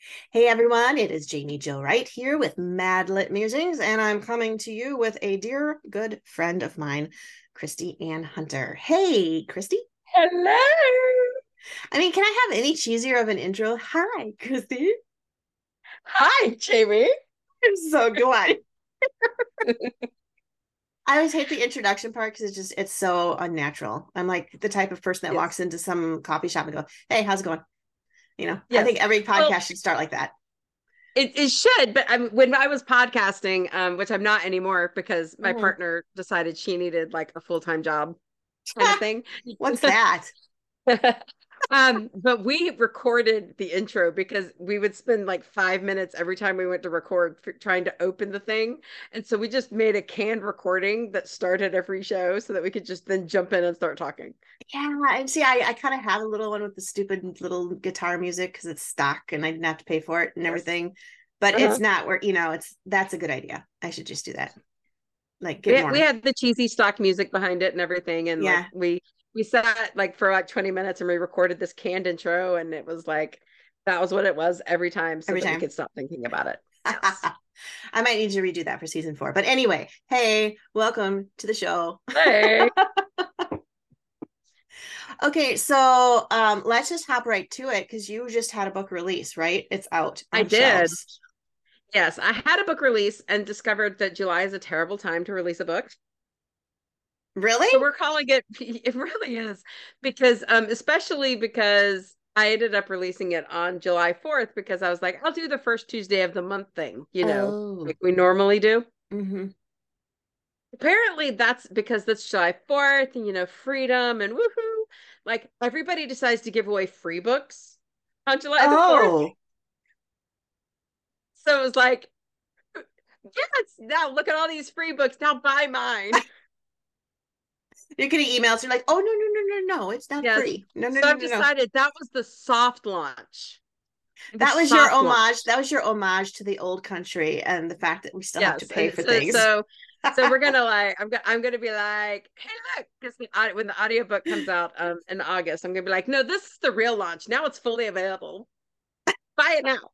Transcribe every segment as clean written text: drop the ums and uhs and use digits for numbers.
Hey everyone, it is Jamie Jill Wright here with Mad Lit Musings, and I'm coming to you with a dear good friend of mine, Christy Ann Hunter. Hey, Christy. Hello. I mean, can I have any cheesier of an intro? Hi, Christy. Hi, Jamie. I'm so glad. I always hate the introduction part because it's so unnatural. I'm like the type of person that Yes. walks into some coffee shop and go, "Hey, how's it going?" I Yes. think every Well, podcast should start like that. it should, but when I was podcasting, which I'm not anymore because my Mhm. partner decided she needed like a full-time job kind of thing. What's that? But we recorded the intro because we would spend like 5 minutes every time we went to record trying to open the thing. And so we just made a canned recording that started every show so that we could just then jump in and start talking. Yeah, and see, I kind of have a little one with the stupid little guitar music because it's stock and I didn't have to pay for it and Yes. everything. But it's Uh-huh. not where, that's a good idea. I should just do that. Like get We more. had the cheesy stock music behind it and everything, and like Yeah, we sat like for like 20 minutes and we recorded this canned intro, and it was like that was what it was every time, so every that we time. could stop thinking about it. Yes. I might need to redo that for season 4. But anyway, hey, welcome to the show. Hey. Okay, so let's just hop right to it because you just had a book release, right? It's out I on did. shelves. Yes, I had a book release and discovered that July is a terrible time to release a book. Really? So we're calling it, it really is, because especially because I ended up releasing it on July 4th because I was like, I'll do the first Tuesday of the month thing, Oh. like we normally do. Hmm. Apparently that's because that's July 4th and freedom and woohoo. Like everybody decides to give away free books on July the 4th. Oh. So it was like, yes, now look at all these free books. Now buy mine. You're getting emails. You're like, oh, no, no, no, no, no. It's not Yes. free. No, no, So no, I've no, no. decided that was the soft launch. The That was your soft homage. launch. That was your homage to the old country and the fact that we still have to Yes. pay And for so things. so so we're gonna like I'm gonna be like, hey look, because when the audiobook comes out in August, I'm gonna be like, no, this is the real launch. Now it's fully available. Buy it now.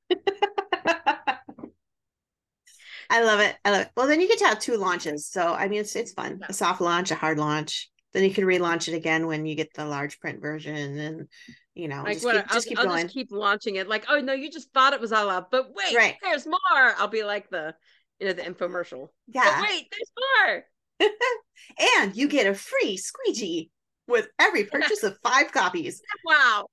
I love it. I love it. Well, then you get to have two launches. So I mean, it's fun. A Yes. soft launch, a hard launch. Then you can relaunch it again when you get the large print version, and Like just what keep I'll just keep I'll just going. keep launching it. Like, oh no, you just thought it was all out, but wait, Right. there's more. I'll be like the infomercial. But Yeah. wait, there's more. And you get a free squeegee with every purchase of 5 copies. Wow.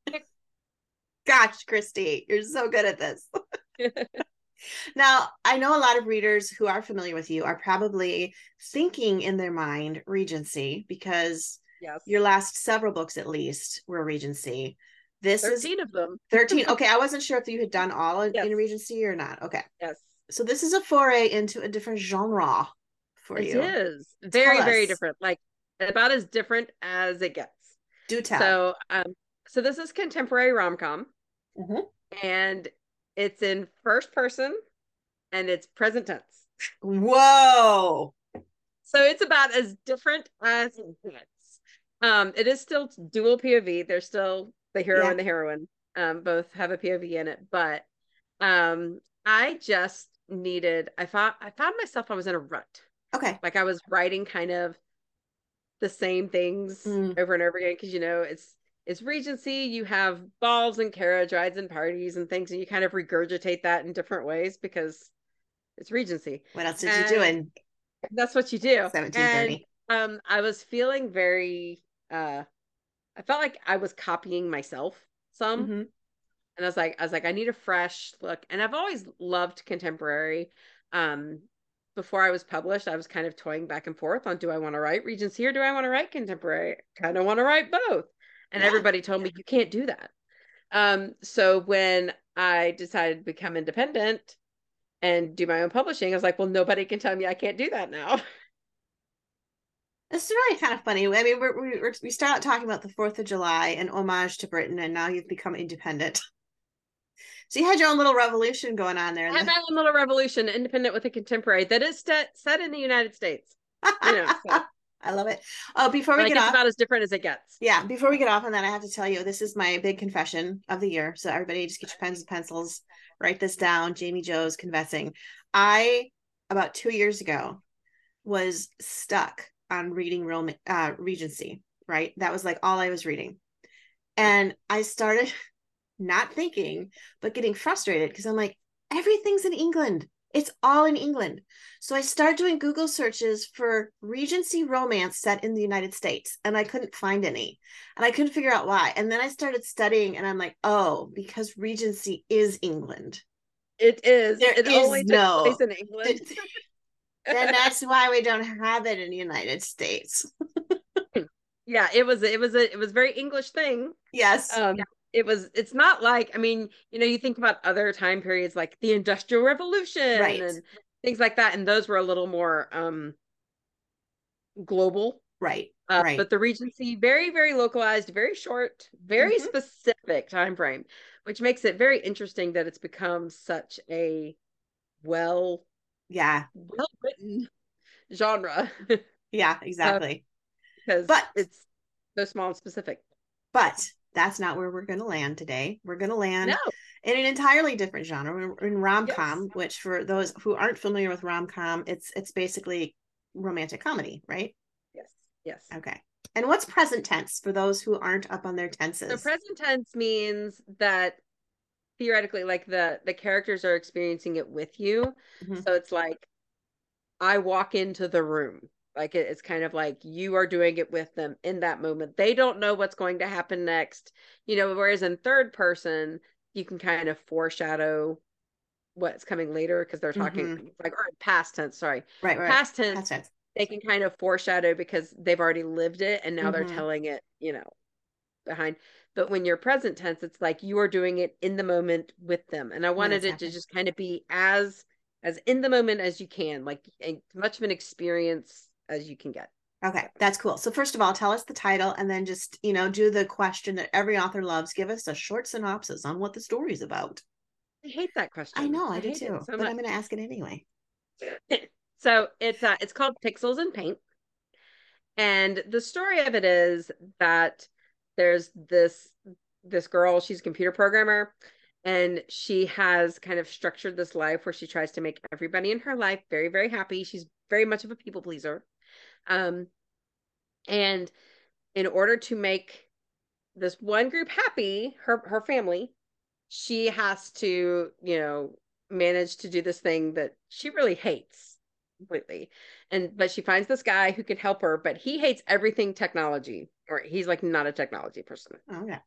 Gosh, Christy, you're so good at this. Now, I know a lot of readers who are familiar with you are probably thinking in their mind Regency because Yes. your last several books, at least, were Regency. This is 13 of them. 13. Okay, I wasn't sure if you had done all Yes. in Regency or not. Okay. Yes. So this is a foray into a different genre for It you. is Tell very, very us. different. Like about as different as it gets. Do tell. So this is contemporary rom-com Mhm. and it's in first person and it's present tense. Whoa. So it's about as different as it gets. It is still dual POV. There's still the hero Yeah. and the heroine. Both have a POV in it, but I just needed. I found myself. I was in a rut. Okay. Like I was writing kind of the same things Mm, over and over again because it's Regency. You have balls and carriage rides and parties and things, and you kind of regurgitate that in different ways because it's Regency. what else did you do And in that's what you do. And 1730? I was feeling very I felt like I was copying myself some. Hmm. And I was like, I need a fresh look. And I've always loved contemporary. Um, Before I was published, I was kind of toying back and forth on do I want to write Regency or do I want to write contemporary? Kind of want to write both. And Yeah. everybody told me you can't do that. So when I decided to become independent and do my own publishing, I was like, well, nobody can tell me I can't do that now. This is really kind of funny. I mean, we start out talking about the 4th of July and homage to Britain, and now you've become independent. So you had your own little revolution going on there. I had my own little revolution, independent with a contemporary that is set in the United States. So. I love it. Oh, before we Like get it's off, about as different as it gets. yeah, before we get off on that, I have to tell you, this is my big confession of the year. So everybody just get your pens and pencils, write this down. Jamie Joe's confessing. I, about 2 years ago, was stuck on reading Regency, right? That was like all I was reading. And I started not thinking, but getting frustrated because I'm like, everything's in England. It's all in England. So I started doing Google searches for Regency romance set in the United States, and I couldn't find any. And I couldn't figure out why. And then I started studying, and I'm like, oh, because Regency is England. It is. There It is only took place no. in England. Then that's why we don't have it in the United States. Yeah, it was a very English thing. Yes. Um, it's not like, I mean, you think about other time periods like the Industrial Revolution Right. and things like that, and those were a little more global. Right. But Right. the Regency, very, very localized, very short, very Mm-hmm. specific time frame, which makes it very interesting that it's become such a well Yeah. well written genre. Yeah, uh, exactly. because But it's so small and specific. But that's not where we're going to land today. We're going to No. land in an entirely different genre. We're in Yes. rom-com, which for those who aren't familiar with rom-com, it's basically romantic comedy, right? Yes. Yes. Okay. And what's present tense for those who aren't up on their So tenses? present tense means that theoretically, like the characters are experiencing it with you. Mm-hmm. So it's like I walk into the room. Like it's kind of like you are doing it with them in that moment. They don't know what's going to happen next. Whereas in third person, you can kind of foreshadow what's coming later because they're talking Mm-hmm. like or past tense, sorry. Right, right. Past tense, Past tense. they can kind of foreshadow because they've already lived it and now they're Mm-hmm. telling it, behind. But when you're present tense, it's like you are doing it in the moment with them. And I When wanted it's it to happening. just kind of be as in the moment as you can, like as much of an experience as you can get. Okay, that's cool. So first of all, tell us the title and then just, do the question that every author loves. Give us a short synopsis on what the story's about. I hate that I question. know, I I do hate it too, so but much. I'm going to ask it anyway. So it's called Pixels and Paint. And the story of it is that there's this girl, she's a computer programmer, and she has kind of structured this life where she tries to make everybody in her life very, very happy. She's very much of a people pleaser. Um, and in order to make this one group happy, her family, she has to, manage to do this thing that she really hates completely. But she finds this guy who can help her, but he hates everything technology, or he's like not a technology person. Okay.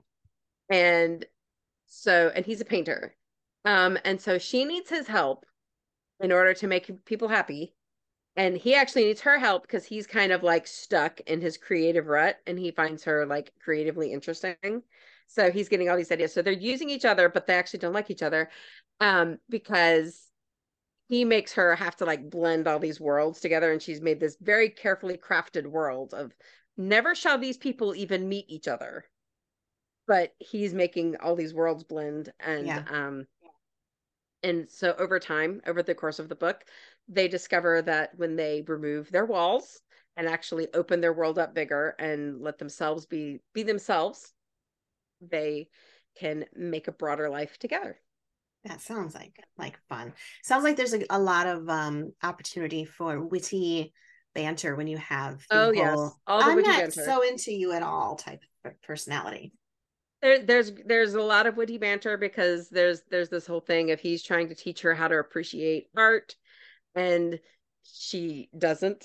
And he's a painter. And so she needs his help in order to make people happy. And he actually needs her help because he's kind of like stuck in his creative rut and he finds her like creatively interesting. So he's getting all these ideas. So they're using each other, but they actually don't like each other because he makes her have to like blend all these worlds together. And she's made this very carefully crafted world of never shall these people even meet each other. But he's making all these worlds blend Yeah, and so over time, over the course of the book, they discover that when they remove their walls and actually open their world up bigger and let themselves be themselves, they can make a broader life together. that sounds like fun. Sounds like there's a lot of opportunity for witty banter when you have the Oh whole yes, all the I'm witty not banter. so into you at all type of personality. There's a lot of witty banter because there's this whole thing of he's trying to teach her how to appreciate art and she doesn't.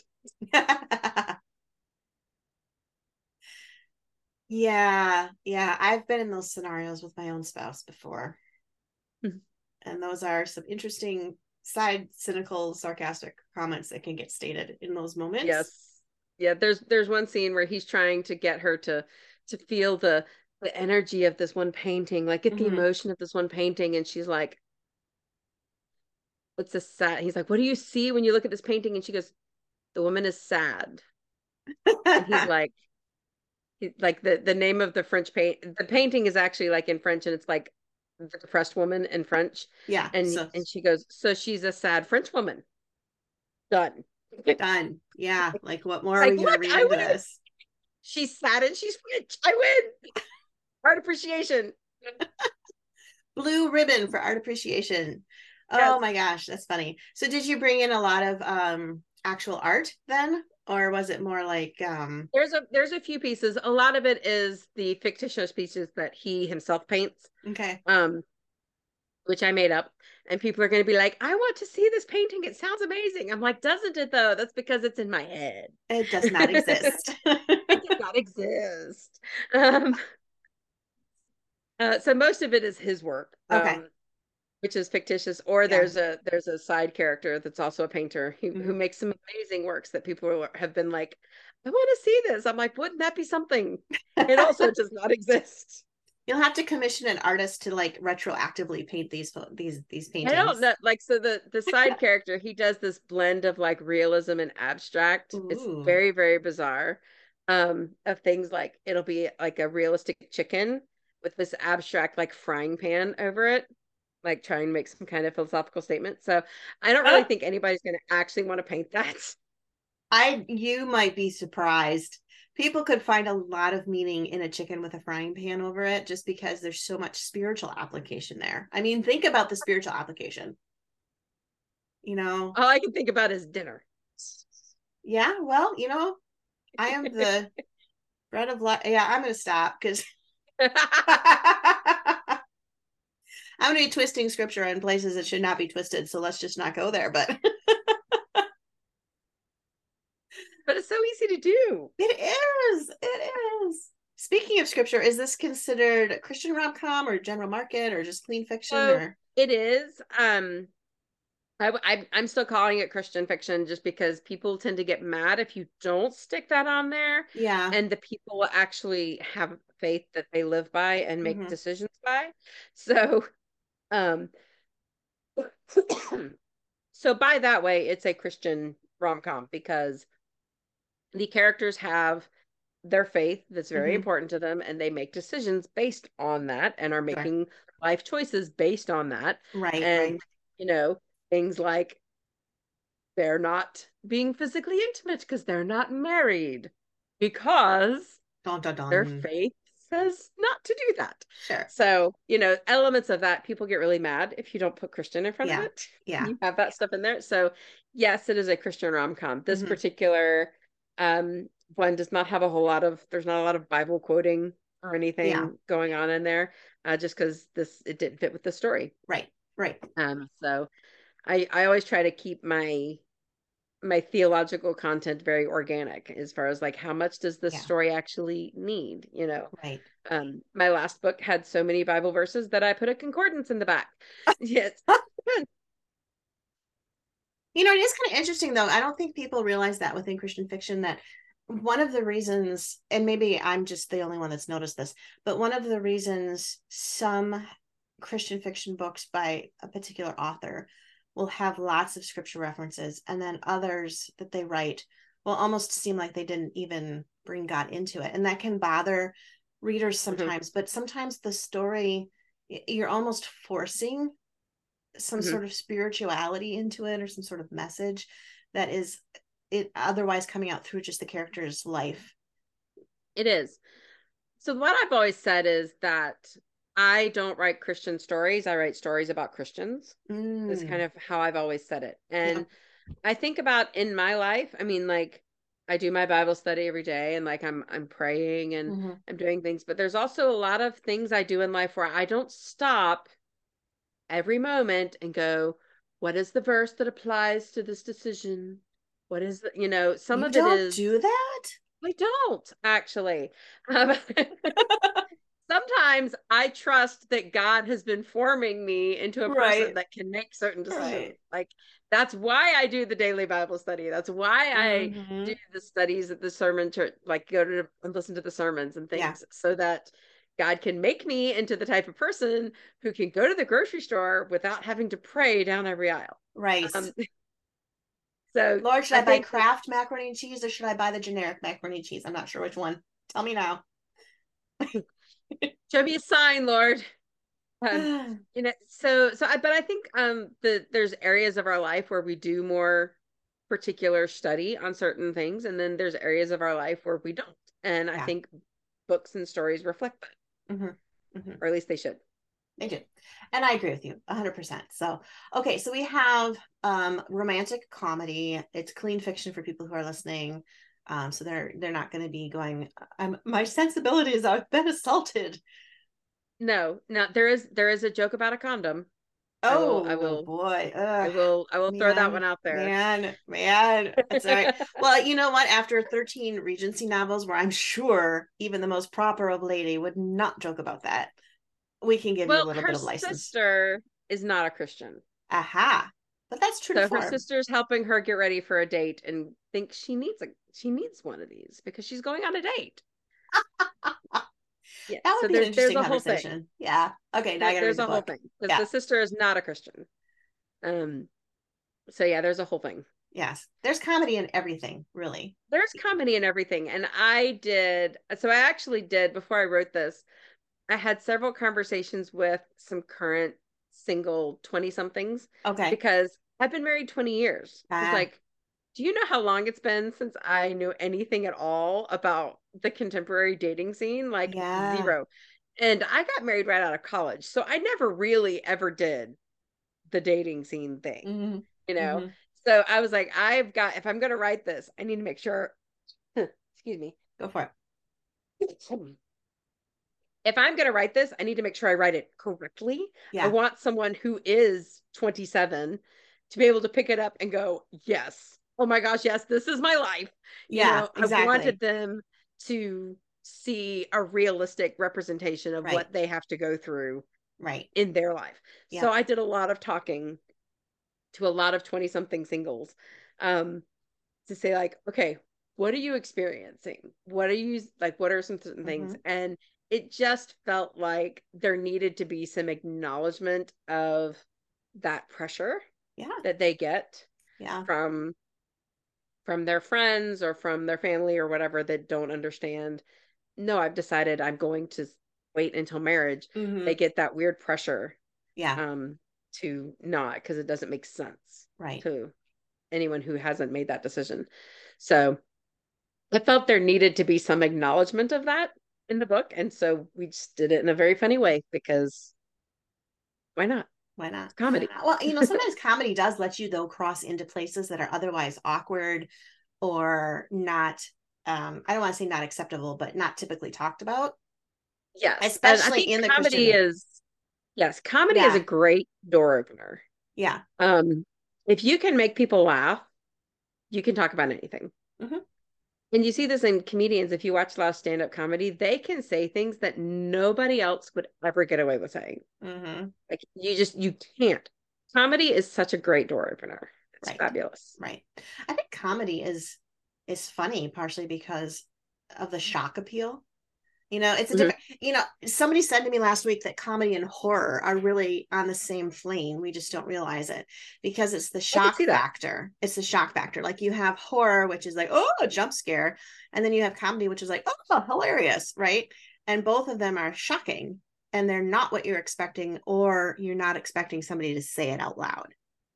Yeah, yeah. I've been in those scenarios with my own spouse before. And those are some interesting side cynical sarcastic comments that can get stated in those moments. Yes. Yeah, there's one scene where he's trying to get her to feel the energy of this one painting, like get the Mm-hmm. emotion of this one painting and she's like it's a sad he's like, "What do you see when you look at this painting?" And she goes, "The woman is sad." And he's like like the name of the French the painting is actually like in French and it's like the depressed woman in French. Yeah, And so she goes, "So she's a sad French woman." Done. Done. Yeah. Like, what more are Like, we gonna look, read I into win. this? She's sad and she's rich. I win. Art appreciation. Blue ribbon for art appreciation. Yes. Oh my gosh, that's funny. So did you bring in a lot of actual art then? Or was it more like There's a few pieces. A lot of it is the fictitious pieces that he himself paints, okay. um, which I made up. And people are going to be like, "I want to see this painting. It sounds amazing." I'm like, "Doesn't it though? That's because it's in my head. It does not exist. It does not exist." Um, so most of it is his work, Okay. which is fictitious. Or Yeah. there's a side character that's also a painter who Mhm. makes some amazing works that people have been like, "I want to see this." I'm like, "Wouldn't that be something?" It also does not exist. You'll have to commission an artist to like retroactively paint these I don't paintings. know. Like, so the side character, he does this blend of like realism and abstract. It's Ooh. very, very bizarre. Of things like it'll be like a realistic chicken with this abstract like frying pan over it, like trying to make some kind of philosophical statement. So I don't really think anybody's going to actually want to paint that. You might be surprised. People could find a lot of meaning in a chicken with a frying pan over it just because there's so much spiritual application there. I mean, think about the spiritual application, you know? All I can think about is dinner. Yeah, well, I am the bread of life. Yeah, I'm going to stop because I'm going to be twisting scripture in places that should not be twisted. So let's just not go there. But But it's so easy to do. it is. It is. Speaking of scripture, is this considered Christian rom-com or general market or just clean fiction So or? it is. I'm still calling it Christian fiction just because people tend to get mad if you don't stick that on there, Yeah. and the people will actually have faith that they live by and make Mm-hmm. decisions by. So, um, so by that way, it's a Christian rom-com because the characters have their faith that's very Mm-hmm. important to them, and they make decisions based on that and are Sure. making life choices based on that. Right, And, right. you know, things like they're not being physically intimate because they're not married because Dun dun their dun. faith says not to do that. Sure. So, elements of that, people get really mad if you don't put Christian in front of Yeah. it. Yeah. You have that stuff in there. So, yes, it is a Christian rom-com. This Mm-hmm. particular one does not have there's not a lot of Bible quoting or Yeah. anything going on in there, just because it didn't fit with the story. Right. Right. So I always try to keep my theological content very organic as far as like how much does this Yeah. story actually need. Right. My last book had so many Bible verses that I put a concordance in the back. Yes. It is kind of interesting though. I don't think people realize that within Christian fiction that one of the reasons, and maybe I'm just the only one that's noticed this, but one of the reasons some Christian fiction books by a particular author will have lots of scripture references, and then others that they write will almost seem like they didn't even bring God into it. And that can bother readers Mhm, sometimes, but sometimes the story, you're almost forcing some mhm. sort of spirituality into it or some sort of message that is it otherwise coming out through just the character's life. It is. So what I've always said is that I don't write Christian stories. I write stories about Christians. Is kind Mm, of how I've always said it. yep. And I think about in my life, I mean, like I do my Bible study every day and like I'm praying and Mm-hmm. I'm doing things, but there's also a lot of things I do in life where I don't stop every moment and go, what is the verse that applies to this decision? What is some You of it don't is do that? I don't actually. Um, Sometimes I trust that God has been forming me into a person Right. that can make certain decisions. Right. Like that's why I do the daily Bible study. That's why I Mm-hmm. do the studies at the sermon church, like go to and listen to the sermons and Yeah. things so that God can make me into the type of person who can go to the grocery store without having to pray down every aisle. Right. Um, so Lord, should I I buy think that Kraft macaroni and cheese or should I buy the generic macaroni and cheese? I'm not sure which one. Tell me now. show me a sign, Lord. Um, but I think there's areas of our life where we do more particular study on certain things, and then there's areas of our life where we don't. And I Yeah. think books and stories reflect that, or at least they should. They do. And I agree with you 100%. So, okay. So we have romantic comedy. It's clean fiction for people who are listening. So they're not going to be going, my sensibilities, I've been assaulted. No, there is a joke about a condom. Oh boy. I will throw that one out there. Man. That's all right. Well, you know what? After 13 Regency novels, where I'm sure even the most proper of lady would not joke about that, we can give you a Well, little her bit of license. sister is not a Christian. Aha. But that's true to So her form. sister's helping her get ready for a date and thinks she needs one of these because she's going on a date. Yeah. That would So be an there's interesting a whole thing. conversation. Yeah. Okay, now I gotta read There's the a whole book. thing because Yeah. the sister is not a Christian. Um, so yeah, there's a whole thing. Yes. There's comedy in everything, really. There's comedy in everything. And I actually did before I wrote this, I had several conversations with some current single 20 somethings Okay. because I've been married 20 years. I was Ah, like, do you know how long it's been since I knew anything at all about the contemporary dating scene? Like yeah. zero. And I got married right out of college. So I never really ever did the dating scene thing, Mm-hmm. you know? Mm-hmm. So I was like, if I'm going to write this, I need to make sure, excuse me. Go for it. If I'm going to write this, I need to make sure I write it correctly. I Yeah. want someone who is 27 to be able to pick it up and go, yes, oh my gosh, yes, this is my life. Yeah, I exactly. wanted them to see a realistic representation of Right. what they have to go through Right. in their life. So Yep. I did a lot of talking to a lot of 20 something singles um, to say, like, okay, what are you experiencing? What are you like? What are some certain Mm-hmm. things? And it just felt like there needed to be some acknowledgement of that pressure Yeah. that they get Yeah. from their friends or from their family or whatever that don't understand. No, I've decided I'm going to wait until marriage. They Mm-hmm. get that weird pressure Yeah. um to not, because it doesn't make sense Right. to anyone who hasn't made that decision. So I felt there needed to be some acknowledgement of that in the book. And so we just did it in a very funny way because why not? Why not? It's comedy. Well, sometimes comedy does let you though cross into places that are otherwise awkward or not I don't want to say not acceptable, but not typically talked about, Yes. And I especially think in the comedy Christian. is, yes, comedy is a Yeah. great door opener. Yeah. Um, if you can make people laugh, you can talk about anything. Mm-hmm. And you see this in comedians. If you watch a lot of stand-up comedy, they can say things that nobody else would ever get away with saying. Mm-hmm. Like you can't. Comedy is such a great door opener. It's Right. fabulous. Right. I think comedy is funny partially because of the shock appeal. It's a Mhm. different, somebody said to me last week that comedy and horror are really on the same plane. We just don't realize it because it's the I can shock see that. factor. It's the shock factor. Like you have horror, which is like, oh, a jump scare. And then you have comedy, which is like, oh, hilarious. Right. And both of them are shocking and they're not what you're expecting, or you're not expecting somebody to say it out loud.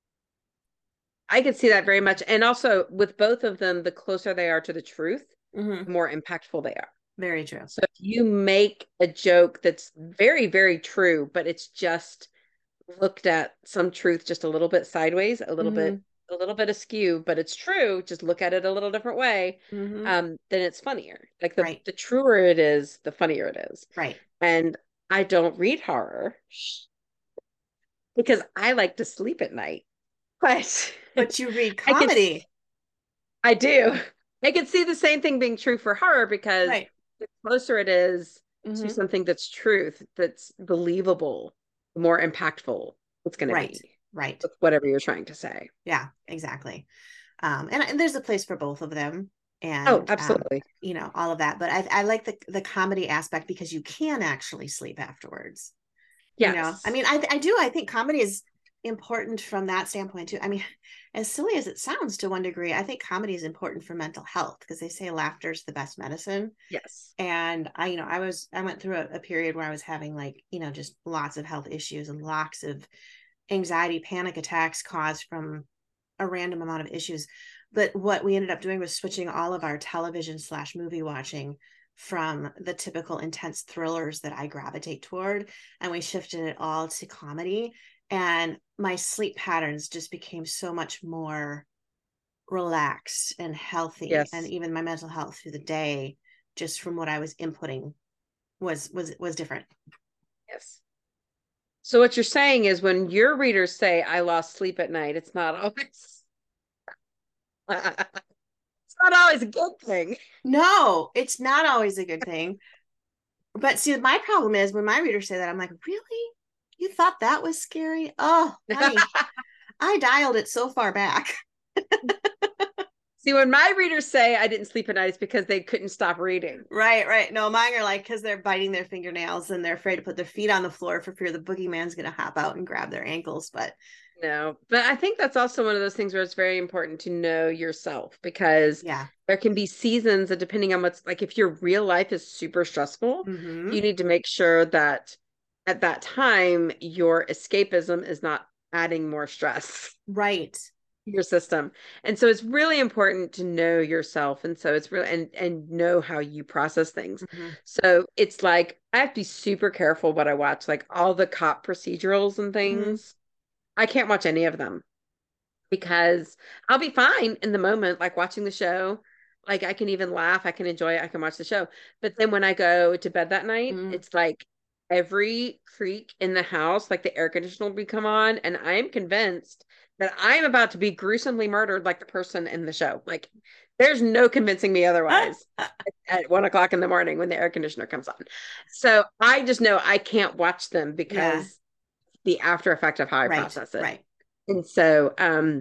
I can see that very much. And also with both of them, the closer they are to the truth, Mm-hmm. the more impactful they are. Very true. So if you make a joke that's very, very true, but it's just looked at some truth just a little bit sideways, Mm-hmm. a little bit askew, but it's true, just look at it a little different way, Mm-hmm. then it's funnier. Like Right. the truer it is, the funnier it is. Right. And I don't read horror because I like to sleep at night. But But you read I can comedy. I do. I can see the same thing being true for horror because Right. the closer it is to Mm-hmm. something that's truth, that's believable, the more impactful it's going to Right. be Right. with whatever you're trying to say. Yeah, exactly. And there's a place for both of them, Oh, and absolutely. all of that. But I like the comedy aspect because you can actually sleep afterwards. I Yes. mean, I do. I think comedy is important from that standpoint too. I mean, as silly as it sounds to one degree, I think comedy is important for mental health because they say laughter is the best medicine. Yes. And I went through a period where I was having like, just lots of health issues and lots of anxiety, panic attacks caused from a random amount of issues. But what we ended up doing was switching all of our television / movie watching from the typical intense thrillers that I gravitate toward, and we shifted it all to comedy. And my sleep patterns just became so much more relaxed and healthy, and Yes. even my mental health through the day, just from what I was inputting, was different. Yes. So what you're saying is when your readers say I lost sleep at night, it's not always it's not always a good thing. No, it's not always a good thing. But see, my problem is when my readers say that, I'm like, really? You thought that was scary? Oh, honey, I dialed it so far back. See, when my readers say I didn't sleep at night, it's because they couldn't stop reading. Right, right. No, mine are like because they're biting their fingernails and they're afraid to put their feet on the floor for fear the boogeyman's going to hop out and grab their ankles. But No, but I think that's also one of those things where it's very important to know yourself because yeah. there can be seasons that depending on what's like if your real life is super stressful, Mm-hmm. you need to make sure that at that time your escapism is not adding more stress Right. to your system. And so it's really important to know yourself. And so it's really and know how you process things. Mm-hmm. So it's like I have to be super careful what I watch, like all the cop procedurals and Mm-hmm. things. I can't watch any of them because I'll be fine in the moment, like watching the show. Like I can even laugh, I can enjoy it, I can watch the show. But then when I go to bed that night, Mm-hmm. it's like every creak in the house, like the air conditioner will be come on, and I'm convinced that I'm about to be gruesomely murdered like the person in the show. Like there's no convincing me otherwise at 1 o'clock in the morning when the air conditioner comes on. So I just know I can't watch them Yeah. because the after effect of how I Right. process it. Right. And so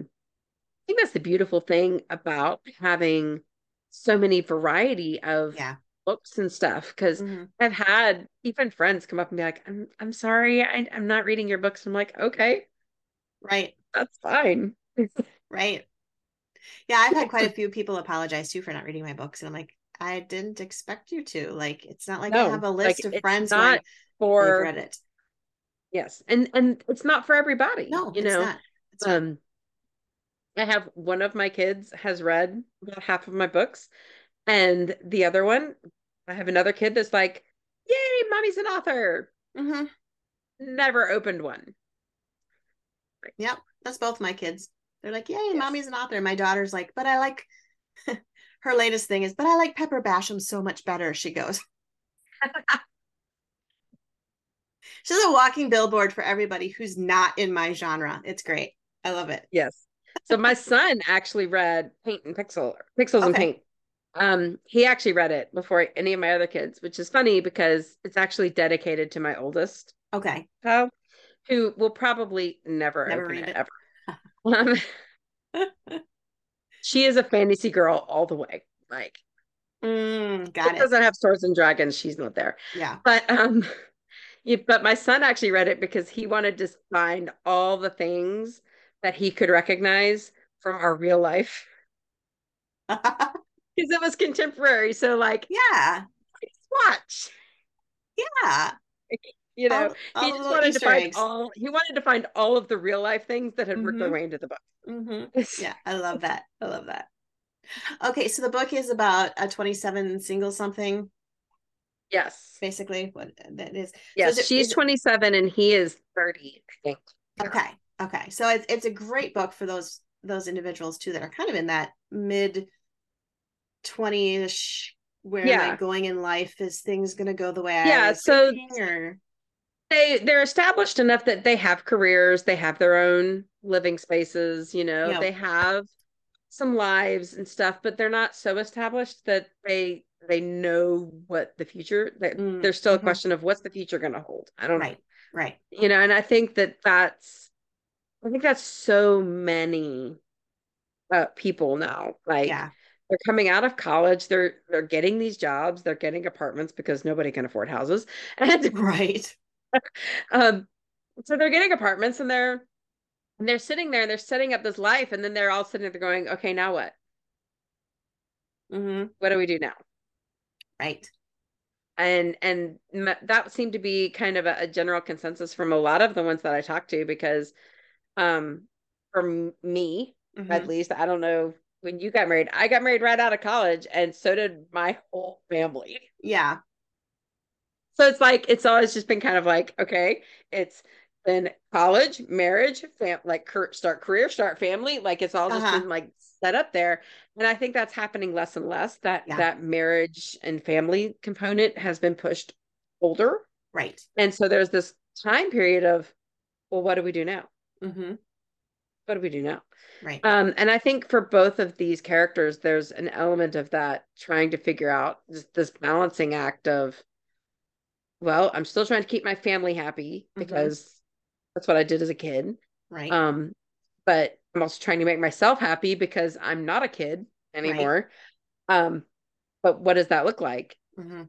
I think that's the beautiful thing about having so many variety of Yeah. books and stuff. Because Mm-hmm. I've had even friends come up and be like, I'm sorry, I'm not reading your books. I'm like, okay, Right. that's fine. Right. Yeah, I've had quite a few people apologize too for not reading my books, and I'm like, I didn't expect you to. Like, it's not like I have No, a like list of it's friends not going, they've for read it. yes, and it's not for everybody, No, you it's know. not. It's not. Um, I have one of my kids has read about half of my books. And the other one, I have another kid that's like, yay, mommy's an author. Mm-hmm. Never opened one. Like, Yep. That's both my kids. They're like, yay, yes. mommy's an author. My daughter's like, but I like her latest thing is, but I like Pepper Basham so much better. She goes, she's a walking billboard for everybody who's not in my genre. It's great. I love it. Yes. So my son actually read Paint and Pixels and Okay. Paint. He actually read it before any of my other kids, which is funny because it's actually dedicated to my oldest Okay. child, who will probably never Never open read it it. ever. Um, she is a fantasy girl all the way. Like Got it it. doesn't have swords and dragons, she's not there. Yeah. But yeah, but my son actually read it because he wanted to find all the things that he could recognize from our real life because it was contemporary. So like, Yeah. watch, Yeah. you know, All he the just little wanted to Easter find eggs. all he wanted to find all of the real life things that had worked their Mm-hmm. way into the book. Mm-hmm. Yeah. I love that. I love that. Okay. So the book is about a 27 single something, Yes. basically what that is. So Yes, she's is it 27 and he is 30, I think. okay. Okay. So it's a great book for those individuals too that are kind of in that mid 20ish, where am I Yeah. going in life? Is things gonna go the way I Yeah, was so thinking, or they're established enough that they have careers, they have their own living spaces, you know, you know, they have some lives and stuff, but they're not so established that they know what the future that there's still a mhm. question of what's the future going to hold. I don't know. Right. Right. You know, and I think that's so many people now. Like Yeah. they're coming out of college, they're getting these jobs, they're getting apartments because nobody can afford houses. And Right. um so they're getting apartments and they're sitting there and they're setting up this life and then they're all sitting there going, okay, now what? Mm-hmm. What do we do now? Right. And that seemed to be kind of a general consensus from a lot of the ones that I talked to because um for me at Mm-hmm. least I don't know when you got married. I got married right out of college, and so did my whole family. Yeah. So it's like it's always just been kind of like, okay, it's been college, marriage, like start career, start family, like it's all just Uh-huh. been like set up there. And I think that's happening less and less. That Yeah. that marriage and family component has been pushed older. Right. And so there's this time period of, well, what do we do now? Mm-hmm. What do we do now? Right. And I think for both of these characters, there's an element of that trying to figure out this balancing act of, well, I'm still trying to keep my family happy Mm-hmm. because that's what I did as a kid. Right. Um, but I'm also trying to make myself happy because I'm not a kid Right. anymore. Um, but what does that look like? Mm-hmm.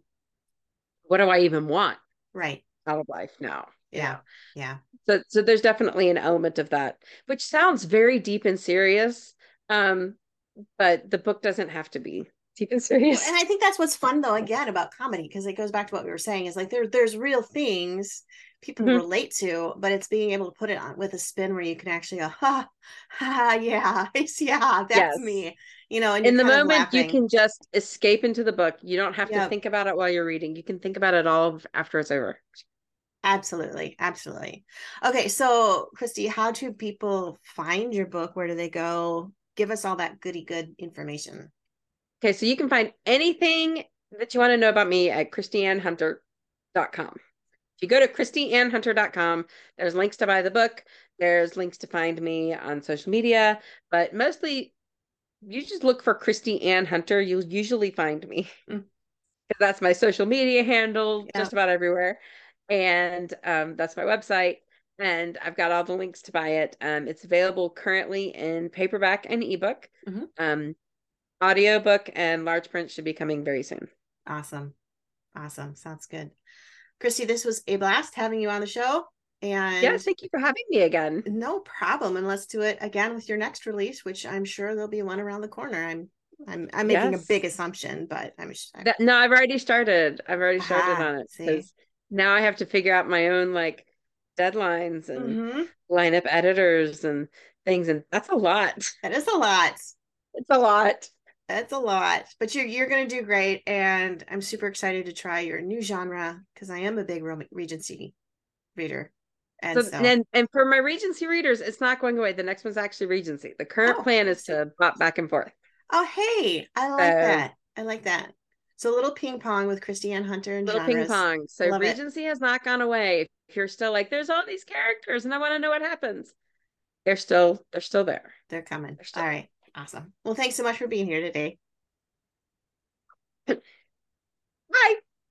What do I even want Right. out of life now? You Yeah. know? Yeah. So there's definitely an element of that, which sounds very deep and serious. Um, but the book doesn't have to be deep and Well, and serious. I think that's what's fun though, again, about comedy, because it goes back to what we were saying, is like there's real things people Mhm. relate to, but it's being able to put it on with a spin where you can actually go, ha, ha, yeah, it's yeah, that's Yes. me, and you're In the kind of moment, you laughing. can just escape into the book. You don't have to Yep. think about it while you're reading. You can think about it all after it's over. Absolutely. Absolutely. Okay. So, Christy, how do people find your book? Where do they go? Give us all that goody good information. Okay, so you can find anything that you want to know about me at christianehunter.com. If you go to christianehunter.com, there's links to buy the book, there's links to find me on social media, but mostly you just look for Christy Ann Hunter. You'll usually find me Mm, because that's my social media handle yeah. just about everywhere. And that's my website. And I've got all the links to buy it. It's available currently in paperback and ebook. Hmm. Um, Audiobook and large print should be coming very soon. Awesome. Awesome. Sounds good. Christy, this was a blast having you on the show. And Yes, thank you for having me again. no problem. And let's do it again with your next release, which I'm sure there'll be one around the corner. I'm making a big Yes. assumption, but I'm No, I've already started. I've already started aha, on it see. because now I have to figure out my own like deadlines and Mm-hmm. line up editors and things, and that's a lot. That is a lot. It's a lot. That's a lot, but you're gonna do great, and I'm super excited to try your new genre because I am a big Regency reader, and So so and for my Regency readers, it's not going away. The next one's actually Regency. The current oh, plan I is see. to pop back and forth. Oh, hey, I like So that. I like that. So a little ping pong with Christy Ann Hunter and little ping genres. pong. So Love it. Regency has not gone away. If you're still like, there's all these characters and I want to know what happens, they're still there. They're coming. They're All still right. Awesome. Well, thanks so much for being here today. there. Bye.